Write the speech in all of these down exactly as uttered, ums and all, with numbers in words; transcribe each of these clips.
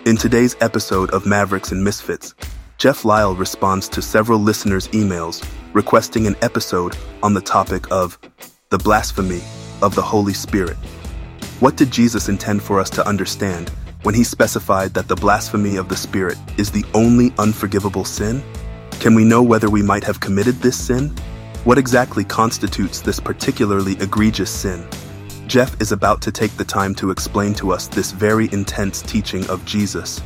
In today's episode of Mavericks and Misfits, Jeff Lyle responds to several listeners' emails requesting an episode on the topic of the blasphemy of the Holy Spirit. What did Jesus intend for us to understand when he specified that the blasphemy of the Spirit is the only unforgivable sin? Can we know whether we might have committed this sin? What exactly constitutes this particularly egregious sin? Jeff is about to take the time to explain to us this very intense teaching of Jesus.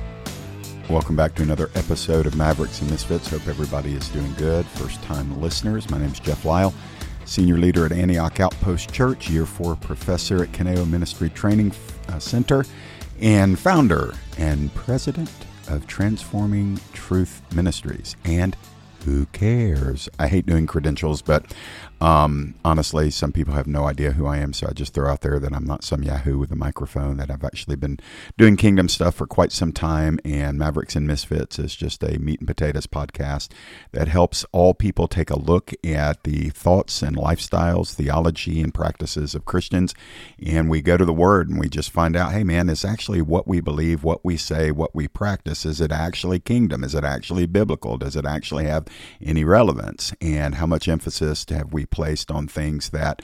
Welcome back to another episode of Mavericks and Misfits. Hope everybody is doing good. First-time listeners, my name is Jeff Lyle, Senior Leader at Antioch Outpost Church, Year four Professor at Kaneo Ministry Training uh, Center, and Founder and President of Transforming Truth Ministries. And who cares? I hate doing credentials, but um, honestly, some people have no idea who I am, so I just throw out there that I'm not some yahoo with a microphone, that I've actually been doing kingdom stuff for quite some time, and Mavericks and Misfits is just a meat and potatoes podcast that helps all people take a look at the thoughts and lifestyles, theology, and practices of Christians, and we go to the Word and we just find out, hey man, is actually what we believe, what we say, what we practice, is it actually kingdom? Is it actually biblical? Does it actually have any relevance? And how much emphasis have we placed on things that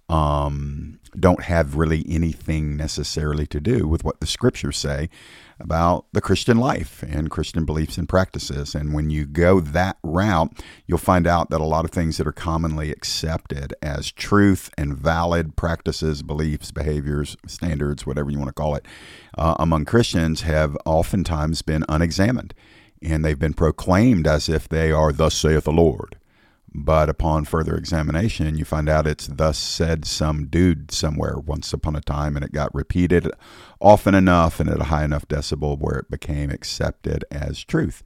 um, don't have really anything necessarily to do with what the scriptures say about the Christian life and Christian beliefs and practices? And when you go that route, you'll find out that a lot of things that are commonly accepted as truth and valid practices, beliefs, behaviors, standards, whatever you want to call it, uh, among Christians have oftentimes been unexamined. And they've been proclaimed as if they are, thus saith the Lord. But upon further examination, you find out it's thus said some dude somewhere once upon a time, and it got repeated often enough and at a high enough decibel where it became accepted as truth.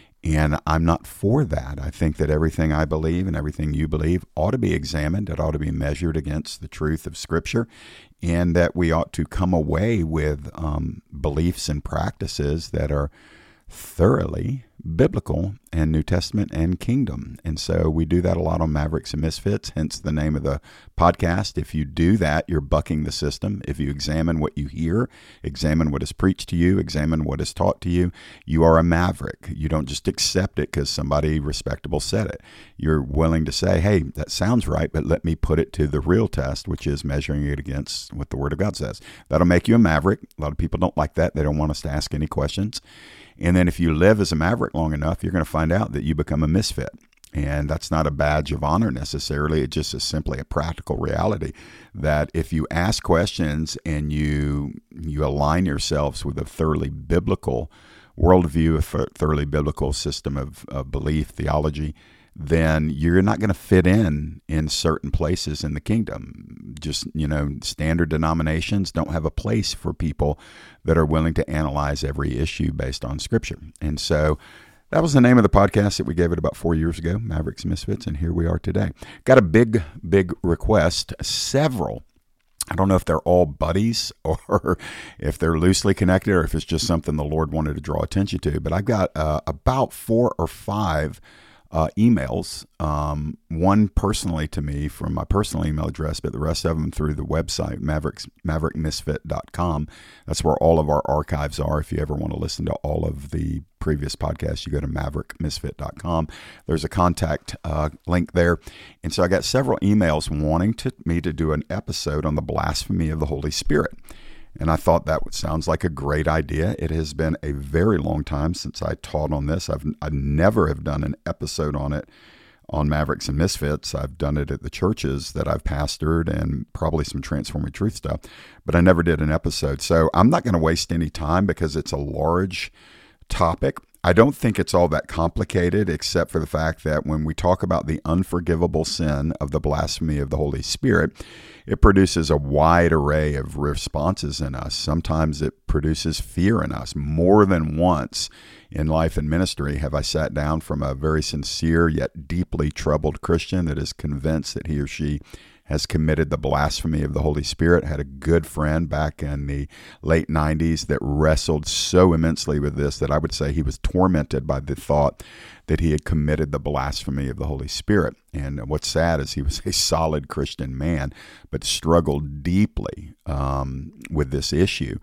And I'm not for that. I think that everything I believe and everything you believe ought to be examined. It ought to be measured against the truth of Scripture, and that we ought to come away with um, beliefs and practices that are thoroughly biblical and New Testament and kingdom. And so we do that a lot on Mavericks and Misfits, hence the name of the podcast. If you do that, you're bucking the system. If you examine what you hear, examine what is preached to you, examine what is taught to you, you are a maverick. You don't just accept it because somebody respectable said it. You're willing to say, hey, that sounds right, but let me put it to the real test, which is measuring it against what the Word of God says. That'll make you a maverick. A lot of people don't like that. They don't want us to ask any questions. And then if you live as a maverick long enough, you're going to find out that you become a misfit. And that's not a badge of honor necessarily. It just is simply a practical reality that if you ask questions and you you align yourselves with a thoroughly biblical worldview, a thoroughly biblical system of, of belief, theology, then you're not going to fit in in certain places in the kingdom. Just, you know, standard denominations don't have a place for people that are willing to analyze every issue based on Scripture. And so that was the name of the podcast that we gave it about four years ago, Mavericks and Misfits, and here we are today. Got a big, big request, several. I don't know if they're all buddies or if they're loosely connected or if it's just something the Lord wanted to draw attention to, but I've got uh, about four or five Uh, emails, um, one personally to me from my personal email address, but the rest of them through the website, Mavericks, maverick misfit dot com. That's where all of our archives are. If you ever want to listen to all of the previous podcasts, you go to maverick misfit dot com. There's a contact uh, link there. And so I got several emails wanting to, me to do an episode on the blasphemy of the Holy Spirit. And I thought that sounds like a great idea. It has been a very long time since I taught on this. I've I never have done an episode on it on Mavericks and Misfits. I've done it at the churches that I've pastored and probably some Transforming Truth stuff, but I never did an episode. So I'm not going to waste any time because it's a large topic. I don't think it's all that complicated, except for the fact that when we talk about the unforgivable sin of the blasphemy of the Holy Spirit, it produces a wide array of responses in us. Sometimes it produces fear in us. More than once in life and ministry have I sat down from a very sincere yet deeply troubled Christian that is convinced that he or she has committed the blasphemy of the Holy Spirit. Had a good friend back in the late nineties that wrestled so immensely with this that I would say he was tormented by the thought that he had committed the blasphemy of the Holy Spirit. And what's sad is he was a solid Christian man, but struggled deeply um, with this issue.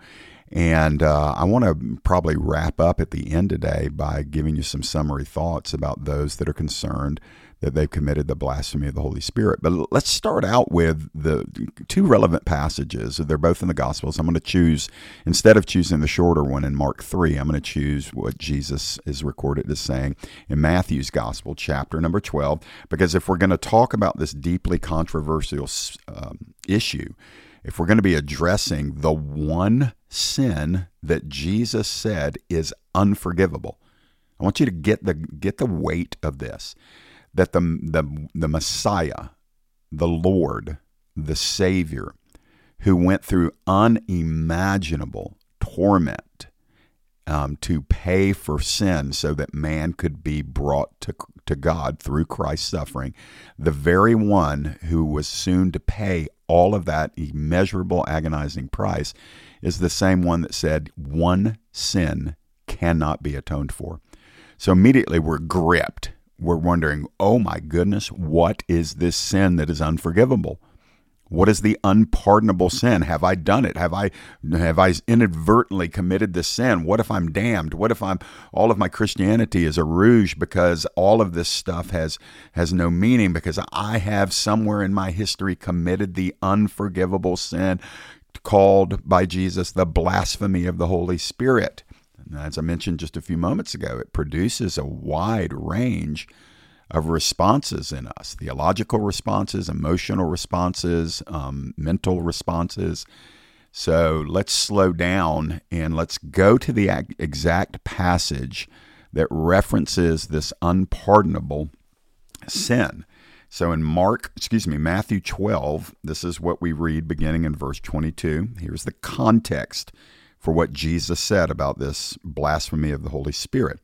And uh, I want to probably wrap up at the end today by giving you some summary thoughts about those that are concerned that they've committed the blasphemy of the Holy Spirit. But let's start out with the two relevant passages. They're both in the Gospels. I'm going to choose, instead of choosing the shorter one in Mark three, I'm going to choose what Jesus is recorded as saying in Matthew's Gospel, chapter number twelve, because if we're going to talk about this deeply controversial um, issue, if we're going to be addressing the one sin that Jesus said is unforgivable, I want you to get the get the weight of this. That the, the the Messiah, the Lord, the Savior, who went through unimaginable torment um, to pay for sin so that man could be brought to, to God through Christ's suffering, the very one who was soon to pay all of that immeasurable, agonizing price, is the same one that said one sin cannot be atoned for. So immediately we're gripped. We're wondering, oh my goodness, what is this sin that is unforgivable? What is the unpardonable sin? Have I done it? Have I have I inadvertently committed this sin? What if I'm damned? What if I'm all of my Christianity is a rouge because all of this stuff has has no meaning because I have somewhere in my history committed the unforgivable sin called by Jesus the blasphemy of the Holy Spirit. As I mentioned just a few moments ago, it produces a wide range of responses in us, theological responses, emotional responses, um, mental responses. So let's slow down and let's go to the exact passage that references this unpardonable sin. So in Mark, excuse me, Matthew twelve, this is what we read beginning in verse twenty-two. Here's the context for what Jesus said about this blasphemy of the Holy Spirit.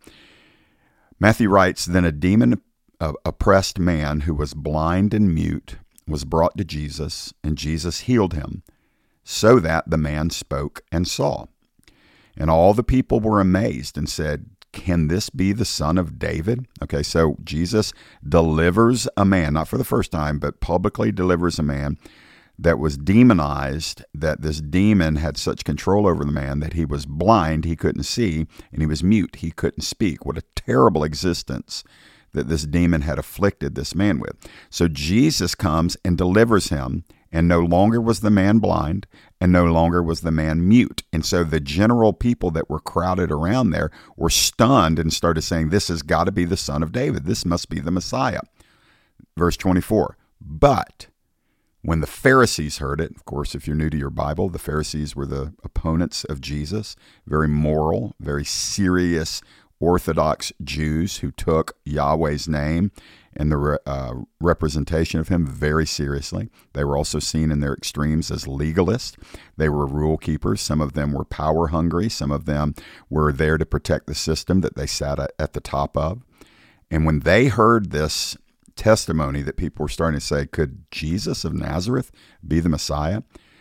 Matthew writes, "Then a demon-oppressed man who was blind and mute was brought to Jesus, and Jesus healed him, so that the man spoke and saw. And all the people were amazed and said, 'Can this be the son of David?'" Okay, so Jesus delivers a man, not for the first time, but publicly delivers a man that was demonized, that this demon had such control over the man that he was blind, he couldn't see, and he was mute, he couldn't speak. What a terrible existence that this demon had afflicted this man with. So Jesus comes and delivers him, and no longer was the man blind, and no longer was the man mute. And so the general people that were crowded around there were stunned and started saying, this has got to be the son of David. This must be the Messiah. Verse twenty-four, but when the Pharisees heard it, of course, if you're new to your Bible, the Pharisees were the opponents of Jesus, very moral, very serious Orthodox Jews who took Yahweh's name and the uh, representation of him very seriously. They were also seen in their extremes as legalists. They were rule keepers. Some of them were power hungry. Some of them were there to protect the system that they sat at the top of. And when they heard this testimony that people were starting to say, could Jesus of Nazareth be the Messiah?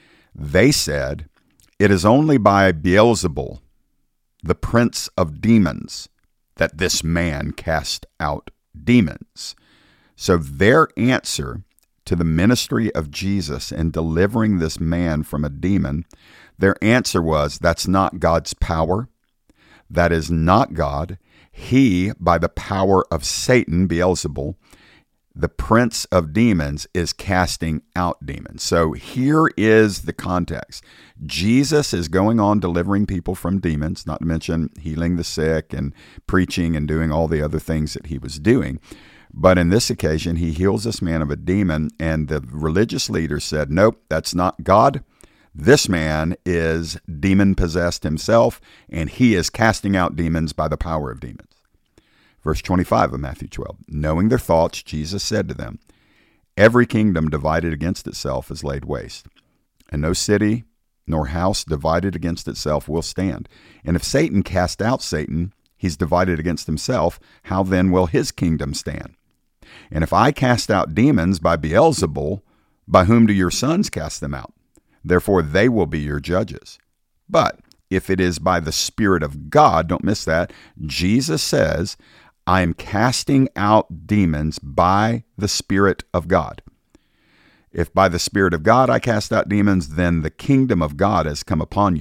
They said, it is only by Beelzebul, the prince of demons, that this man cast out demons. So their answer to the ministry of Jesus in delivering this man from a demon, their answer was, that's not God's power. That is not God. He, by the power of Satan, Beelzebul, the prince of demons, is casting out demons. So here is the context. Jesus is going on delivering people from demons, not to mention healing the sick and preaching and doing all the other things that he was doing. But in this occasion, he heals this man of a demon, and the religious leaders said, nope, that's not God. This man is demon-possessed himself, and he is casting out demons by the power of demons. Verse twenty-five of Matthew twelve, knowing their thoughts, Jesus said to them, every kingdom divided against itself is laid waste, and no city nor house divided against itself will stand. And if Satan cast out Satan, he's divided against himself. How then will his kingdom stand? And if I cast out demons by Beelzebul, by whom do your sons cast them out? Therefore they will be your judges. But if it is by the Spirit of God, don't miss that, Jesus says, I am casting out demons by the Spirit of God. If by the Spirit of God I cast out demons, then the kingdom of God has come upon you.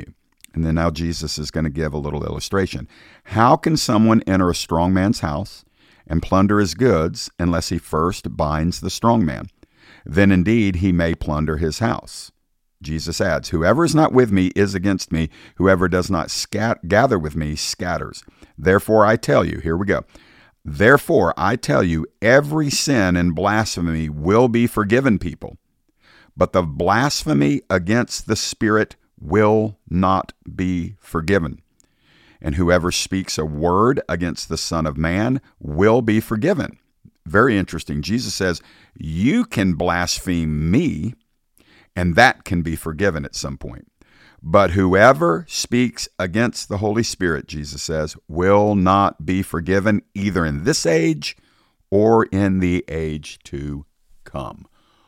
And then now Jesus is going to give a little illustration. How can someone enter a strong man's house and plunder his goods unless he first binds the strong man? Then indeed he may plunder his house. Jesus adds, whoever is not with me is against me. Whoever does not scat- gather with me scatters. Therefore I tell you, here we go. Therefore I tell you, every sin and blasphemy will be forgiven people, but the blasphemy against the Spirit will not be forgiven. And whoever speaks a word against the Son of Man will be forgiven. Very interesting. Jesus says, you can blaspheme me, and that can be forgiven at some point. But whoever speaks against the Holy Spirit, Jesus says, will not be forgiven either in this age or in the age to come.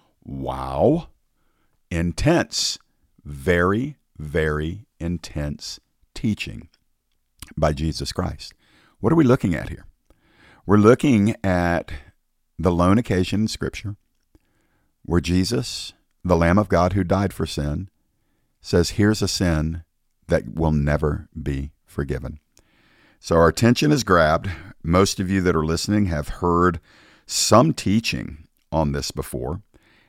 Wow. Intense. Very, very intense teaching by Jesus Christ. What are we looking at here? We're looking at the lone occasion in Scripture where Jesus, the Lamb of God who died for sin, says, here's a sin that will never be forgiven. So our attention is grabbed. Most of you that are listening have heard some teaching on this before.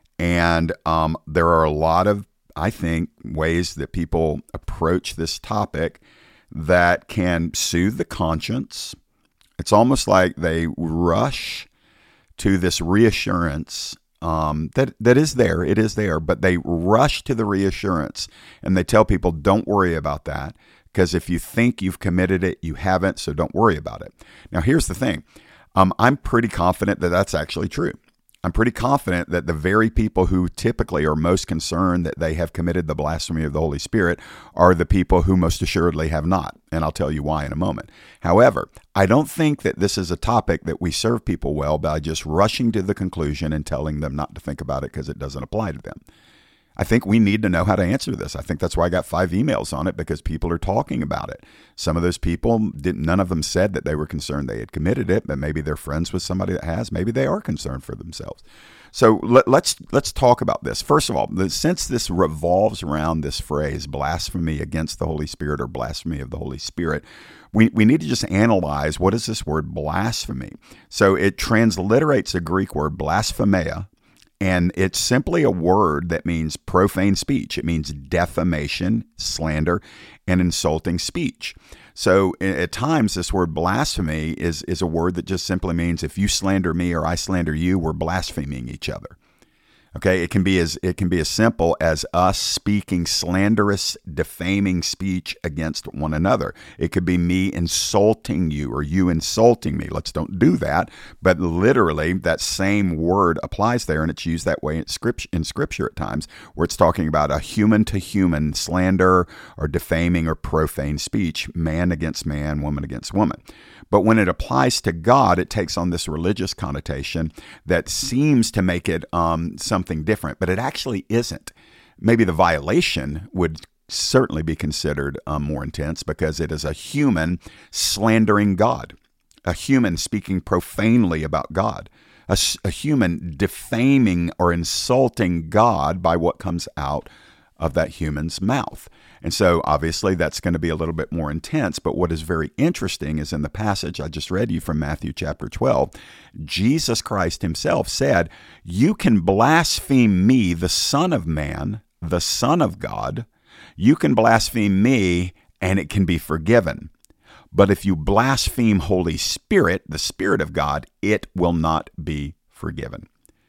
And um, there are a lot of, I think, ways that people approach this topic that can soothe the conscience. It's almost like they rush to this reassurance um, that that is there. It is there, but they rush to the reassurance and they tell people, don't worry about that, because if you think you've committed it, you haven't, so don't worry about it. Now, here's the thing. Um, I'm pretty confident that that's actually true. I'm pretty confident that the very people who typically are most concerned that they have committed the blasphemy of the Holy Spirit are the people who most assuredly have not. And I'll tell you why in a moment. However, I don't think that this is a topic that we serve people well by just rushing to the conclusion and telling them not to think about it because it doesn't apply to them. I think we need to know how to answer this. I think that's why I got five emails on it, because people are talking about it. Some of those people, didn't, none of them said that they were concerned they had committed it, but maybe they're friends with somebody that has. Maybe they are concerned for themselves. So let, let's let's talk about this. First of all, the, since this revolves around this phrase, blasphemy against the Holy Spirit or blasphemy of the Holy Spirit, we, we need to just analyze, what is this word blasphemy? So it transliterates a Greek word, blasphemia, and it's simply a word that means profane speech. It means defamation, slander, and insulting speech. So at times, this word blasphemy is, is a word that just simply means if you slander me or I slander you, we're blaspheming each other. Okay, it can be as it can be as simple as us speaking slanderous, defaming speech against one another. It could be me insulting you or you insulting me. Let's don't do that. But literally, that same word applies there, and it's used that way in scripture, in scripture at times, where it's talking about a human-to-human slander or defaming or profane speech, man against man, woman against woman. But when it applies to God, it takes on this religious connotation that seems to make it um, something different, but it actually isn't. Maybe the violation would certainly be considered um, more intense because it is a human slandering God, a human speaking profanely about God, a, a human defaming or insulting God by what comes out of that human's mouth. And so obviously that's going to be a little bit more intense, but what is very interesting is in the passage I just read you from Matthew chapter twelve, Jesus Christ himself said, you can blaspheme me, the Son of Man, the Son of God. You can blaspheme me and it can be forgiven. But if you blaspheme Holy Spirit, the Spirit of God, it will not be forgiven.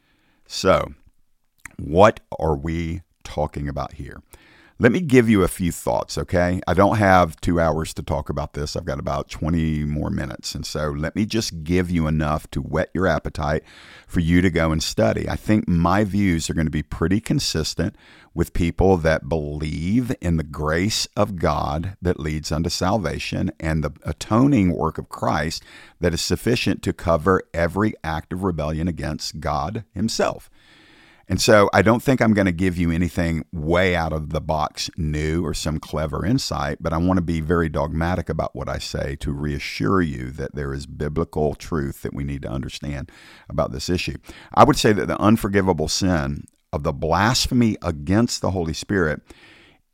So what are we talking about here? Let me give you a few thoughts, okay? I don't have two hours to talk about this. I've got about twenty more minutes. And so let me just give you enough to whet your appetite for you to go and study. I think my views are going to be pretty consistent with people that believe in the grace of God that leads unto salvation and the atoning work of Christ that is sufficient to cover every act of rebellion against God himself. And so I don't think I'm going to give you anything way out of the box new or some clever insight, but I want to be very dogmatic about what I say to reassure you that there is biblical truth that we need to understand about this issue. I would say that the unforgivable sin of the blasphemy against the Holy Spirit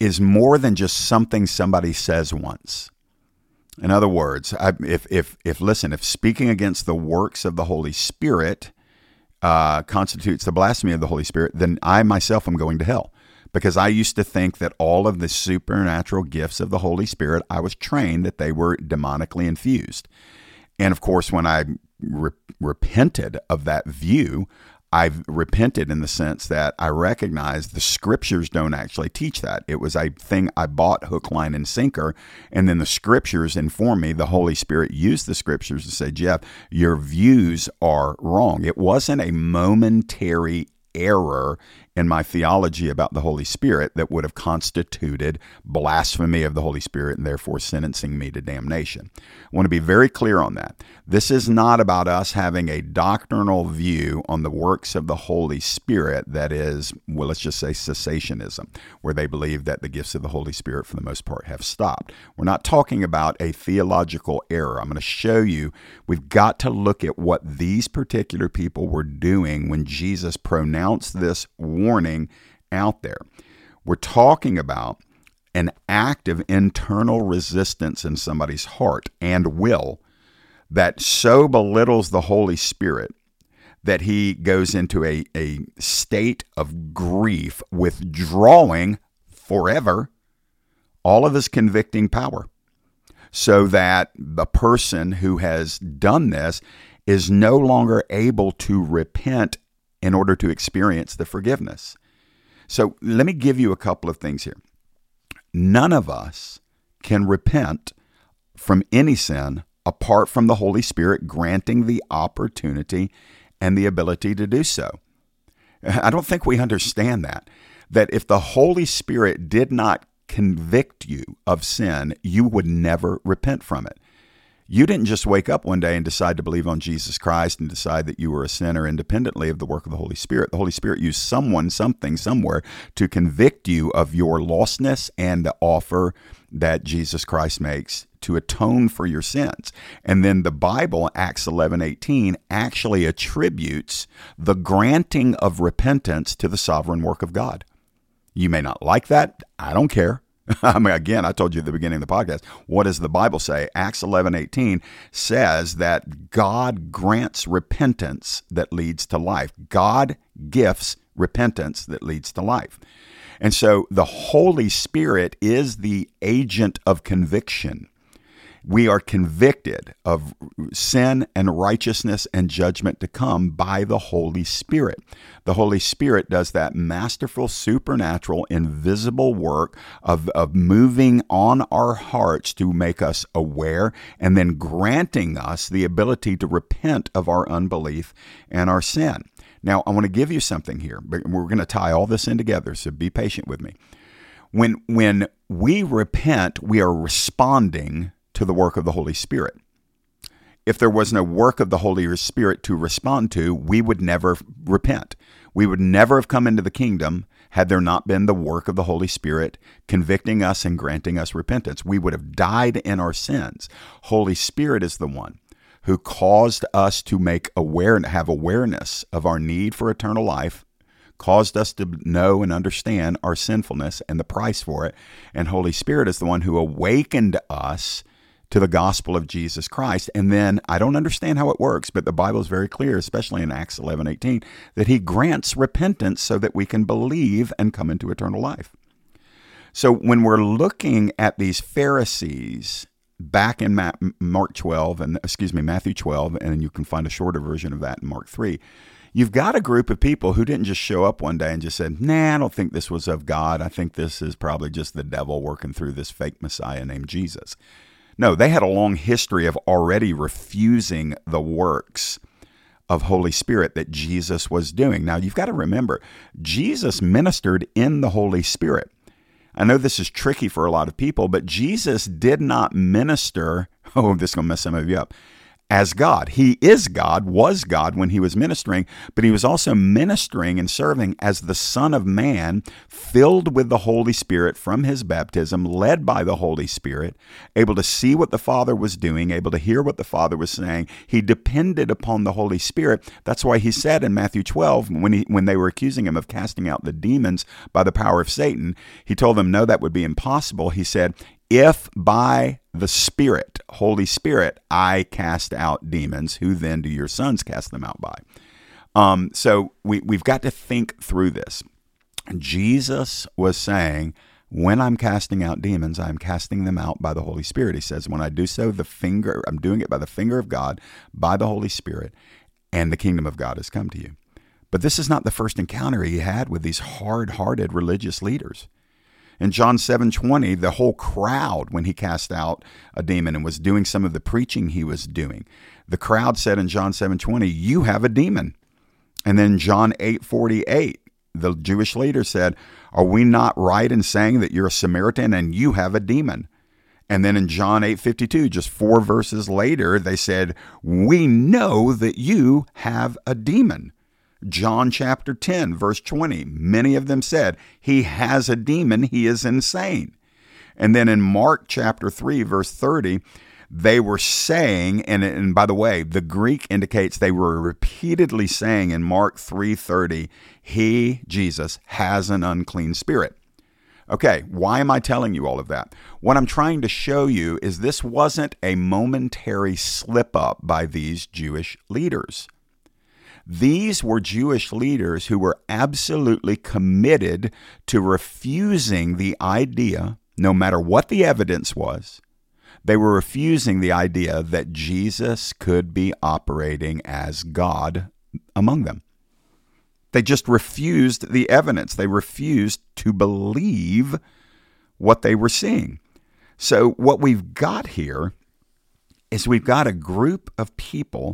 is more than just something somebody says once. In other words, I, if, if, if, listen, if speaking against the works of the Holy Spirit uh, constitutes the blasphemy of the Holy Spirit, then I myself am going to hell. Because I used to think that all of the supernatural gifts of the Holy Spirit, I was trained that they were demonically infused. And of course, when I re- repented of that view, I've repented in the sense that I recognized the scriptures don't actually teach that. It was a thing I bought hook, line, and sinker, and then the scriptures inform me. The Holy Spirit used the scriptures to say, Jeff, your views are wrong. It wasn't a momentary error in my theology about the Holy Spirit that would have constituted blasphemy of the Holy Spirit and therefore sentencing me to damnation. I want to be very clear on that. This is not about us having a doctrinal view on the works of the Holy Spirit that is, well, let's just say cessationism, where they believe that the gifts of the Holy Spirit for the most part have stopped. We're not talking about a theological error. I'm going to show you we've got to look at what these particular people were doing when Jesus pronounced this warning out there. We're talking about an act of internal resistance in somebody's heart and will that so belittles the Holy Spirit that he goes into a, a state of grief, withdrawing forever all of his convicting power, so that the person who has done this is no longer able to repent in order to experience the forgiveness. So let me give you a couple of things here. None of us can repent from any sin apart from the Holy Spirit granting the opportunity and the ability to do so. I don't think we understand that, that if the Holy Spirit did not convict you of sin, you would never repent from it. You didn't just wake up one day and decide to believe on Jesus Christ and decide that you were a sinner independently of the work of the Holy Spirit. The Holy Spirit used someone, something, somewhere to convict you of your lostness and the offer that Jesus Christ makes to atone for your sins. And then the Bible, Acts eleven eighteen, actually attributes the granting of repentance to the sovereign work of God. You may not like that. I don't care. I mean, again, I told you at the beginning of the podcast, what does the Bible say? Acts eleven eighteen says that God grants repentance that leads to life. God gifts repentance that leads to life. And so the Holy Spirit is the agent of conviction. We are convicted of sin and righteousness and judgment to come by the Holy Spirit. The Holy Spirit does that masterful, supernatural, invisible work of, of moving on our hearts to make us aware and then granting us the ability to repent of our unbelief and our sin. Now, I want to give you something here. We're going to tie all this in together, so be patient with me. When, when we repent, we are responding to the work of the Holy Spirit. If there was no work of the Holy Spirit to respond to, we would never repent. We would never have come into the kingdom had there not been the work of the Holy Spirit convicting us and granting us repentance. We would have died in our sins. Holy Spirit is the one who caused us to make aware and have awareness of our need for eternal life, caused us to know and understand our sinfulness and the price for it. And Holy Spirit is the one who awakened us to the gospel of Jesus Christ. And then, I don't understand how it works, but the Bible is very clear, especially in Acts eleven eighteen, that he grants repentance so that we can believe and come into eternal life. So when we're looking at these Pharisees back in Mark twelve, and excuse me, Matthew twelve, and you can find a shorter version of that in Mark three, you've got a group of people who didn't just show up one day and just said, nah, I don't think this was of God. I think this is probably just the devil working through this fake Messiah named Jesus. No, they had a long history of already refusing the works of Holy Spirit that Jesus was doing. Now, you've got to remember, Jesus ministered in the Holy Spirit. I know this is tricky for a lot of people, but Jesus did not minister, oh, this is going to mess some of you up, as God. He is God, was God when he was ministering, but he was also ministering and serving as the Son of Man, filled with the Holy Spirit from his baptism, led by the Holy Spirit, able to see what the Father was doing, able to hear what the Father was saying. He depended upon the Holy Spirit. That's why he said in Matthew twelve, when he when they were accusing him of casting out the demons by the power of Satan, he told them, no, that would be impossible. He said, if by the Spirit, Holy Spirit, I cast out demons, who then do your sons cast them out by? Um, so we, we've got to think through this. Jesus was saying, when I'm casting out demons, I'm casting them out by the Holy Spirit. He says, when I do so, the finger, I'm doing it by the finger of God, by the Holy Spirit, and the kingdom of God has come to you. But this is not the first encounter he had with these hard-hearted religious leaders. In John seven twenty, the whole crowd, when he cast out a demon and was doing some of the preaching he was doing, the crowd said in John seven twenty, you have a demon. And then John eight forty-eight, the Jewish leader said, are we not right in saying that you're a Samaritan and you have a demon? And then in John eight fifty-two, just four verses later, they said, we know that you have a demon. John chapter ten, verse twenty, many of them said, he has a demon, he is insane. And then in Mark chapter three, verse thirty, they were saying, and, and by the way, the Greek indicates they were repeatedly saying in Mark three thirty, he, Jesus, has an unclean spirit. Okay, why am I telling you all of that? What I'm trying to show you is this wasn't a momentary slip up by these Jewish leaders. These were Jewish leaders who were absolutely committed to refusing the idea, no matter what the evidence was, they were refusing the idea that Jesus could be operating as God among them. They just refused the evidence. They refused to believe what they were seeing. So what we've got here is we've got a group of people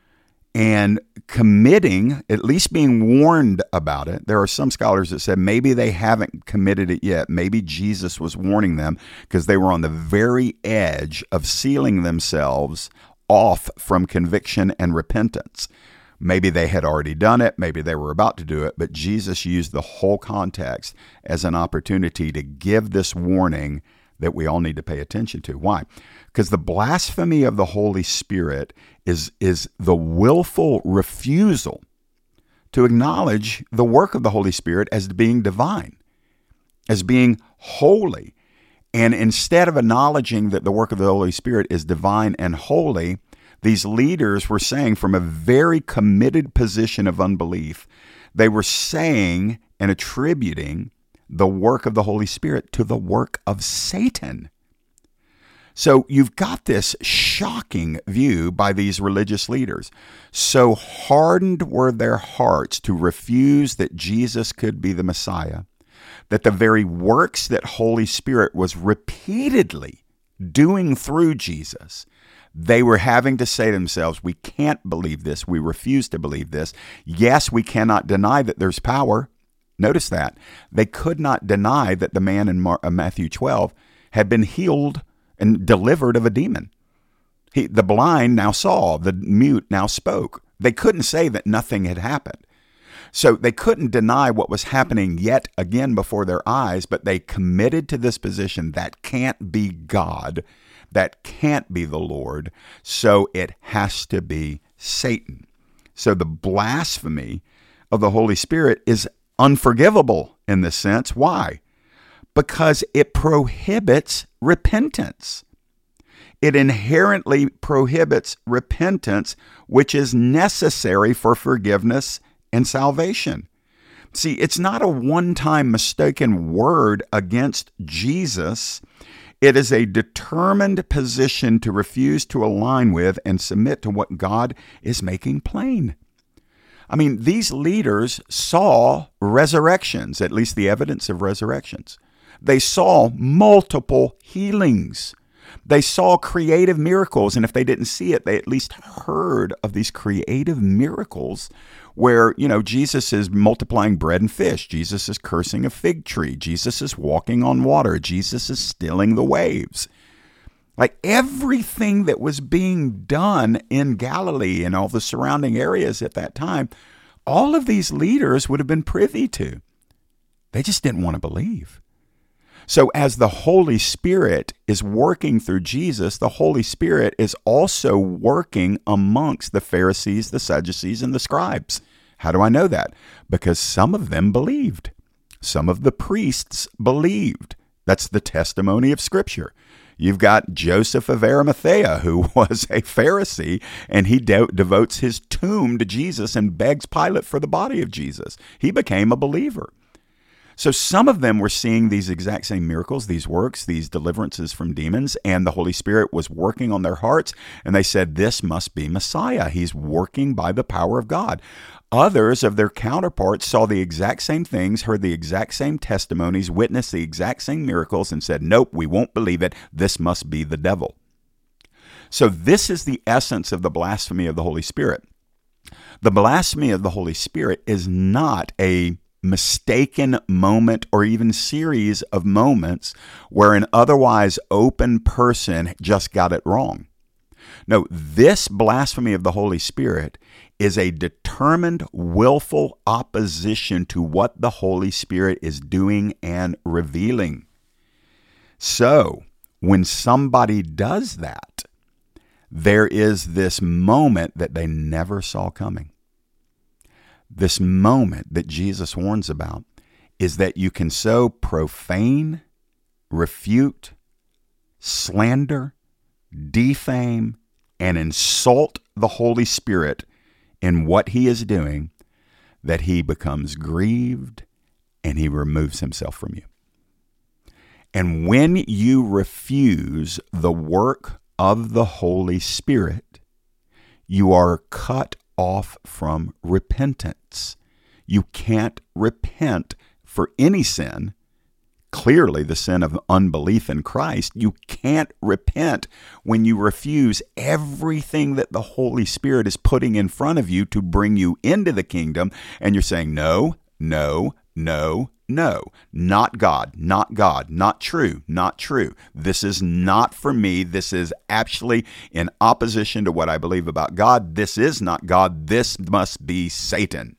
and committing, at least being warned about it. There are some scholars that said maybe they haven't committed it yet. Maybe Jesus was warning them because they were on the very edge of sealing themselves off from conviction and repentance. Maybe they had already done it. Maybe they were about to do it. But Jesus used the whole context as an opportunity to give this warning that we all need to pay attention to. Why? Because the blasphemy of the Holy Spirit is, is the willful refusal to acknowledge the work of the Holy Spirit as being divine, as being holy. And instead of acknowledging that the work of the Holy Spirit is divine and holy, these leaders were saying from a very committed position of unbelief, they were saying and attributing the work of the Holy Spirit to the work of Satan. So you've got this shocking view by these religious leaders. So hardened were their hearts to refuse that Jesus could be the Messiah, that the very works that Holy Spirit was repeatedly doing through Jesus, they were having to say to themselves, we can't believe this. We refuse to believe this. Yes, we cannot deny that there's power. Notice that. They could not deny that the man in Mar- uh, Matthew twelve had been healed and delivered of a demon. He, the blind now saw, the mute now spoke. They couldn't say that nothing had happened. So they couldn't deny what was happening yet again before their eyes, but they committed to this position that can't be God, that can't be the Lord, so it has to be Satan. So the blasphemy of the Holy Spirit is unforgivable in this sense. Why? Because it prohibits repentance. It inherently prohibits repentance, which is necessary for forgiveness and salvation. See, it's not a one-time mistaken word against Jesus. It is a determined position to refuse to align with and submit to what God is making plain. I mean, these leaders saw resurrections, at least the evidence of resurrections. They saw multiple healings. They saw creative miracles, and if they didn't see it, they at least heard of these creative miracles where, you know, Jesus is multiplying bread and fish. Jesus is cursing a fig tree. Jesus is walking on water. Jesus is stilling the waves. Like everything that was being done in Galilee and all the surrounding areas at that time, all of these leaders would have been privy to. They just didn't want to believe. So as the Holy Spirit is working through Jesus, the Holy Spirit is also working amongst the Pharisees, the Sadducees, and the scribes. How do I know that? Because some of them believed. Some of the priests believed. That's the testimony of Scripture. You've got Joseph of Arimathea, who was a Pharisee, and he de- devotes his tomb to Jesus and begs Pilate for the body of Jesus. He became a believer. So some of them were seeing these exact same miracles, these works, these deliverances from demons, and the Holy Spirit was working on their hearts, and they said, this must be Messiah. He's working by the power of God. Others of their counterparts saw the exact same things, heard the exact same testimonies, witnessed the exact same miracles, and said, nope, we won't believe it. This must be the devil. So this is the essence of the blasphemy of the Holy Spirit. The blasphemy of the Holy Spirit is not a mistaken moment or even series of moments where an otherwise open person just got it wrong. No, this blasphemy of the Holy Spirit is a determined, willful opposition to what the Holy Spirit is doing and revealing. So, when somebody does that, there is this moment that they never saw coming. This moment that Jesus warns about is that you can so profane, refute, slander, defame, and insult the Holy Spirit in what he is doing that he becomes grieved and he removes himself from you. And when you refuse the work of the Holy Spirit, you are cut off from repentance. You can't repent for any sin. Clearly, the sin of unbelief in Christ. You can't repent when you refuse everything that the Holy Spirit is putting in front of you to bring you into the kingdom, and you're saying, no, no, no, no, not God, not God, not true, not true. This is not for me. This is actually in opposition to what I believe about God. This is not God. This must be Satan.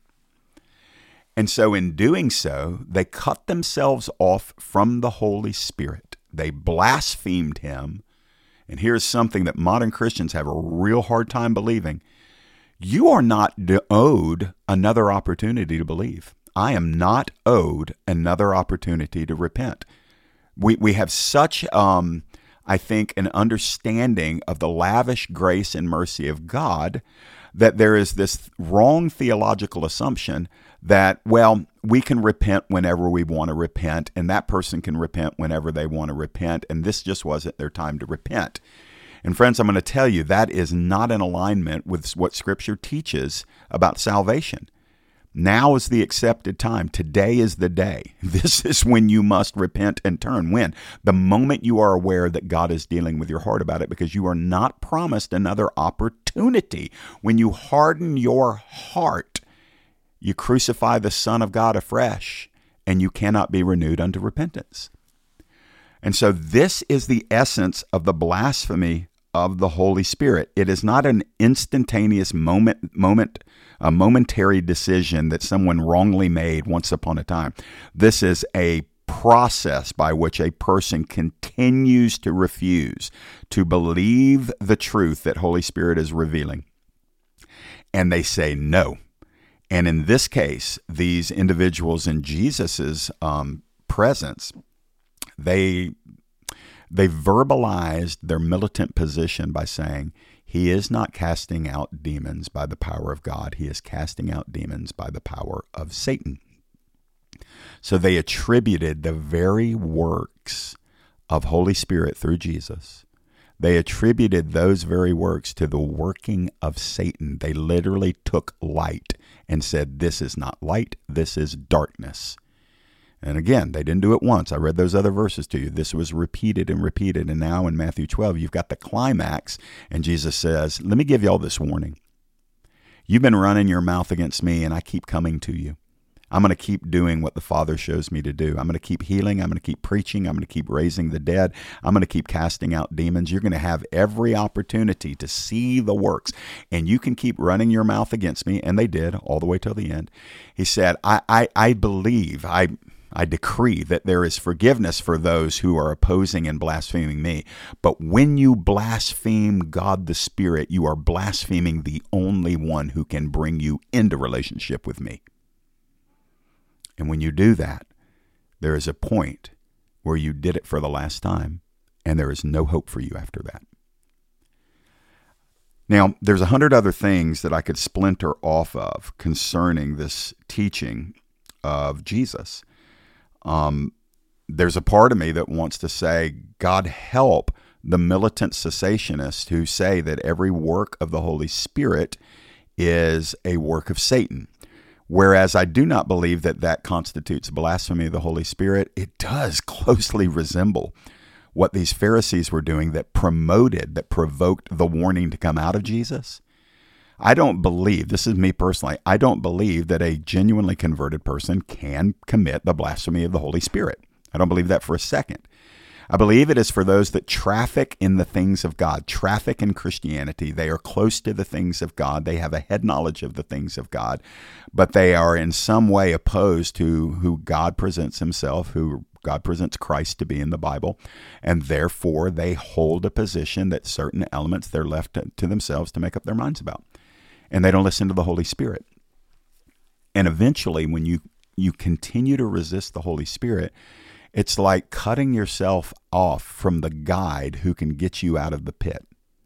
And so in doing so, they cut themselves off from the Holy Spirit. They blasphemed him. And here's something that modern Christians have a real hard time believing. You are not owed another opportunity to believe. I am not owed another opportunity to repent. We we have such, um, I think, an understanding of the lavish grace and mercy of God that there is this wrong theological assumption that, well, we can repent whenever we want to repent, and that person can repent whenever they want to repent, and this just wasn't their time to repent. And friends, I'm going to tell you that is not in alignment with what Scripture teaches about salvation. Now is the accepted time. Today is the day. This is when you must repent and turn. When? The moment you are aware that God is dealing with your heart about it, because you are not promised another opportunity. When you harden your heart, you crucify the Son of God afresh, and you cannot be renewed unto repentance. And so this is the essence of the blasphemy of the Holy Spirit. It is not an instantaneous moment, moment, a momentary decision that someone wrongly made once upon a time. This is a process by which a person continues to refuse to believe the truth that Holy Spirit is revealing. And they say no. And in this case, these individuals in Jesus's um, presence, they they verbalized their militant position by saying, he is not casting out demons by the power of God. He is casting out demons by the power of Satan. So they attributed the very works of Holy Spirit through Jesus. They attributed those very works to the working of Satan. They literally took light and said, this is not light, this is darkness. And again, they didn't do it once. I read those other verses to you. This was repeated and repeated. And now in Matthew twelve, you've got the climax. And Jesus says, let me give you all this warning. You've been running your mouth against me, and I keep coming to you. I'm going to keep doing what the Father shows me to do. I'm going to keep healing. I'm going to keep preaching. I'm going to keep raising the dead. I'm going to keep casting out demons. You're going to have every opportunity to see the works, and you can keep running your mouth against me. And they did all the way till the end. He said, I, I, I believe, I, I decree that there is forgiveness for those who are opposing and blaspheming me. But when you blaspheme God the Spirit, you are blaspheming the only one who can bring you into relationship with me. And when you do that, there is a point where you did it for the last time, and there is no hope for you after that. Now, there's a hundred other things that I could splinter off of concerning this teaching of Jesus. Um, there's a part of me that wants to say, God help the militant cessationists who say that every work of the Holy Spirit is a work of Satan. Whereas I do not believe that that constitutes blasphemy of the Holy Spirit. It does closely resemble what these Pharisees were doing that promoted, that provoked the warning to come out of Jesus. I don't believe, this is me personally, I don't believe that a genuinely converted person can commit the blasphemy of the Holy Spirit. I don't believe that for a second. I believe it is for those that traffic in the things of God, traffic in Christianity. They are close to the things of God. They have a head knowledge of the things of God, but they are in some way opposed to who God presents himself, who God presents Christ to be in the Bible, and therefore they hold a position that certain elements they're left to, to themselves to make up their minds about, and they don't listen to the Holy Spirit. And eventually, when you, you continue to resist the Holy Spirit, it's like cutting yourself off from the guide who can get you out of the pit.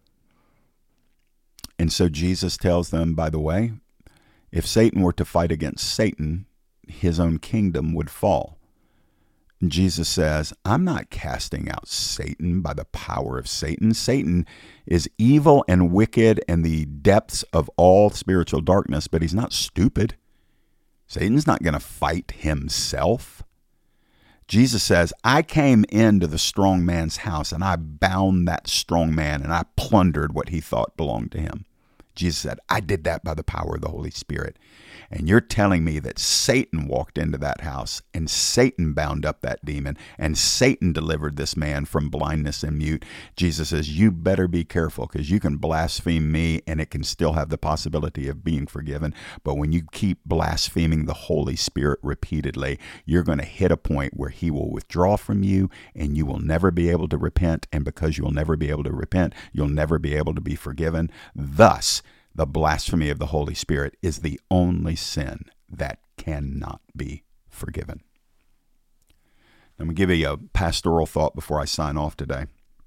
And so Jesus tells them, by the way, if Satan were to fight against Satan, his own kingdom would fall. And Jesus says, I'm not casting out Satan by the power of Satan. Satan is evil and wicked in the depths of all spiritual darkness, but he's not stupid. Satan's not going to fight himself. Jesus says, I came into the strong man's house and I bound that strong man and I plundered what he thought belonged to him. Jesus said, I did that by the power of the Holy Spirit. And you're telling me that Satan walked into that house and Satan bound up that demon and Satan delivered this man from blindness and mute. Jesus says, you better be careful because you can blaspheme me and it can still have the possibility of being forgiven. But when you keep blaspheming the Holy Spirit repeatedly, you're going to hit a point where he will withdraw from you and you will never be able to repent. And because you'll never be able to repent, you'll never be able to be forgiven. Thus, the blasphemy of the Holy Spirit is the only sin that cannot be forgiven. Let me give you a pastoral thought before I sign off today.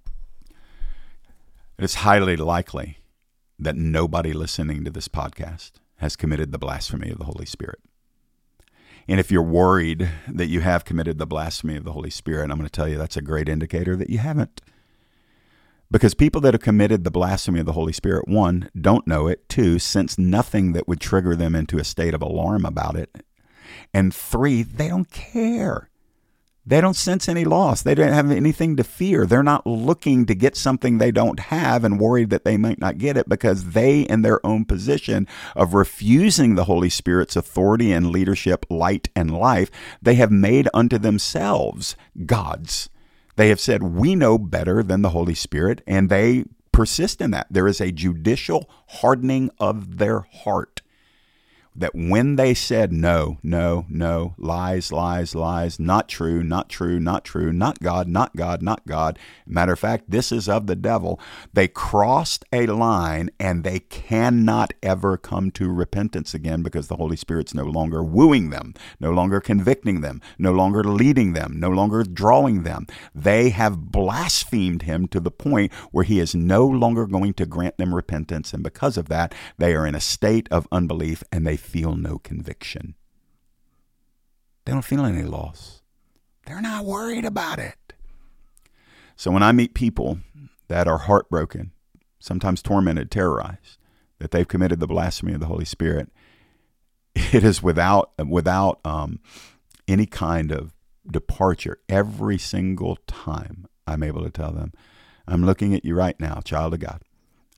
It's highly likely that nobody listening to this podcast has committed the blasphemy of the Holy Spirit. And if you're worried that you have committed the blasphemy of the Holy Spirit, I'm going to tell you that's a great indicator that you haven't. Because people that have committed the blasphemy of the Holy Spirit, one, don't know it, two, sense nothing that would trigger them into a state of alarm about it, and three, they don't care. They don't sense any loss. They don't have anything to fear. They're not looking to get something they don't have and worried that they might not get it because they, in their own position of refusing the Holy Spirit's authority and leadership, light and life, they have made unto themselves gods. They have said, we know better than the Holy Spirit, and they persist in that. There is a judicial hardening of their heart that when they said no, no, no, lies, lies, lies, not true, not true, not true, not God, not God, not God. Matter of fact, this is of the devil. They crossed a line and they cannot ever come to repentance again because the Holy Spirit's no longer wooing them, no longer convicting them, no longer leading them, no longer drawing them. They have blasphemed him to the point where he is no longer going to grant them repentance. And because of that, they are in a state of unbelief and they feel no conviction. They don't feel any loss. They're not worried about it. So when I meet people that are heartbroken, sometimes tormented, terrorized, that they've committed the blasphemy of the Holy Spirit, it is without without um, any kind of departure. Every single time I'm able to tell them, I'm looking at you right now, child of God.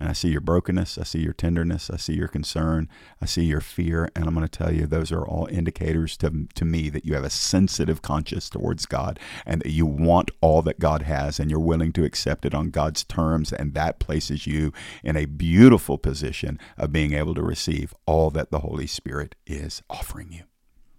And I see your brokenness. I see your tenderness. I see your concern. I see your fear. And I'm going to tell you, those are all indicators to, to me that you have a sensitive conscience towards God and that you want all that God has and you're willing to accept it on God's terms. And that places you in a beautiful position of being able to receive all that the Holy Spirit is offering you.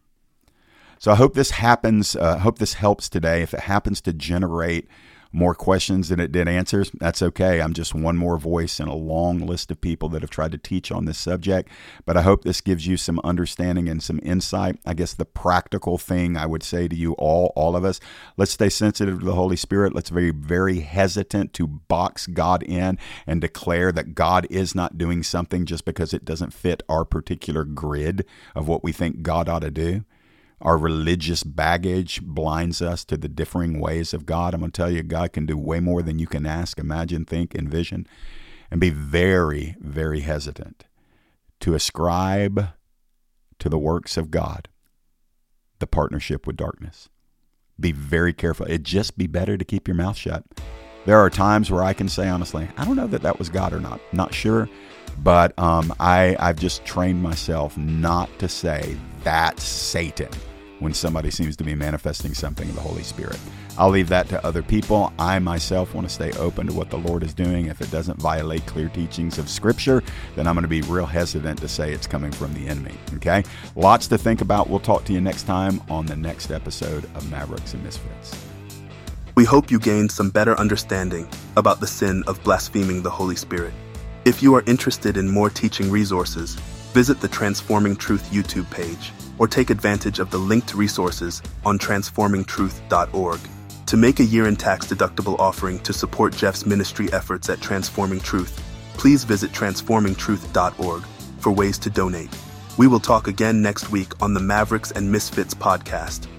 So I hope this happens. I uh, hope this helps today. If it happens to generate more questions than it did answers, that's okay. I'm just one more voice in a long list of people that have tried to teach on this subject. But I hope this gives you some understanding and some insight. I guess the practical thing I would say to you all, all of us, let's stay sensitive to the Holy Spirit. Let's be very hesitant to box God in and declare that God is not doing something just because it doesn't fit our particular grid of what we think God ought to do. Our religious baggage blinds us to the differing ways of God. I'm going to tell you, God can do way more than you can ask, imagine, think, envision, and be very, very hesitant to ascribe to the works of God the partnership with darkness. Be very careful. It'd just be better to keep your mouth shut. There are times where I can say honestly, I don't know that that was God or not. Not sure. But um, I, I've just trained myself not to say that's Satan when somebody seems to be manifesting something of the Holy Spirit. I'll leave that to other people. I myself want to stay open to what the Lord is doing. If it doesn't violate clear teachings of Scripture, then I'm going to be real hesitant to say it's coming from the enemy. Okay? Lots to think about. We'll talk to you next time on the next episode of Mavericks and Misfits. We hope you gained some better understanding about the sin of blaspheming the Holy Spirit. If you are interested in more teaching resources, visit the Transforming Truth YouTube page or take advantage of the linked resources on transforming truth dot org. To make a year-end tax-deductible offering to support Jeff's ministry efforts at Transforming Truth, please visit transforming truth dot org for ways to donate. We will talk again next week on the Mavericks and Misfits podcast.